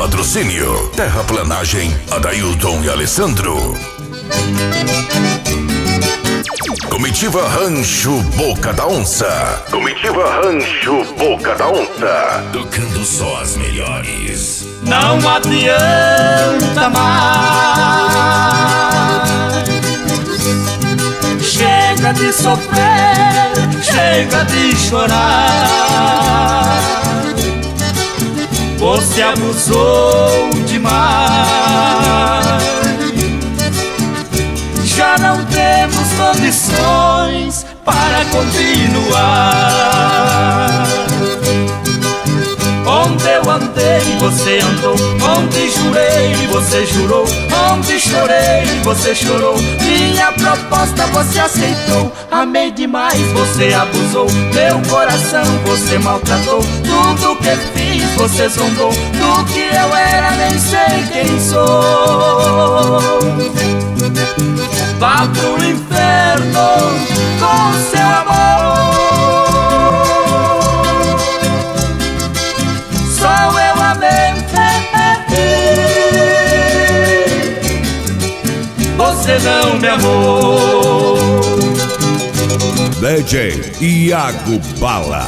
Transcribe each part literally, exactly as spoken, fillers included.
Patrocínio Terraplanagem, Adailton e Alessandro. Comitiva Rancho Boca da Onça. Comitiva Rancho Boca da Onça. Tocando só as melhores. Não adianta mais. Chega de sofrer, chega de chorar. Você abusou demais. Já não temos condições para continuar. Onde eu andei, você andou. Onde jurei, você jurou. Onde chorei, você chorou. Minha proposta você aceitou. Amei demais, você abusou. Meu coração você maltratou. Tudo que fiz você zombou. Do que eu era nem sei quem sou. Vá pro inferno com seu amor. Só eu amei. Você não me amou. D J Iago Bala.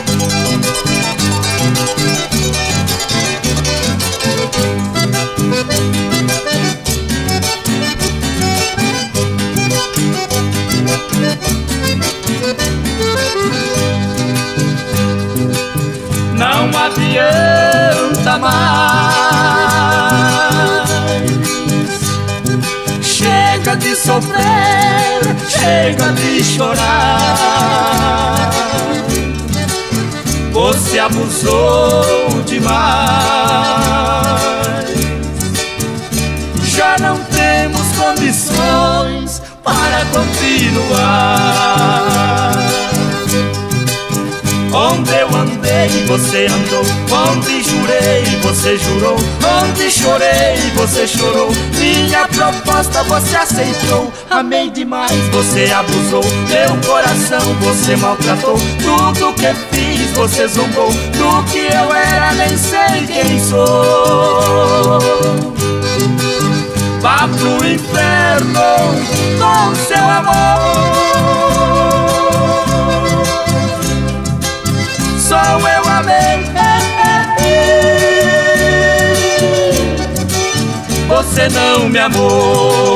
Não adianta mais. Chega de sofrer, chega de chorar. Você abusou demais. Já não temos condições para continuar. Onde eu andei, você andou. Onde jurei, você jurou. Onde chorei, você chorou. Minha proposta você aceitou. Amei demais, você abusou. Meu coração você maltratou. Tudo que fiz você zombou. Do que eu era nem sei quem sou. Vá pro inferno com seu amor. Só eu amei. Você não me amou.